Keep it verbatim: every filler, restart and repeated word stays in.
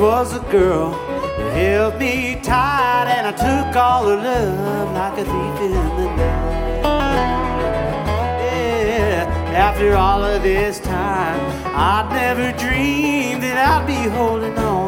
was a girl who held me tight, and I took all her love like a thief in the night. Yeah, after all of this time, I'd never dreamed that I'd be holding on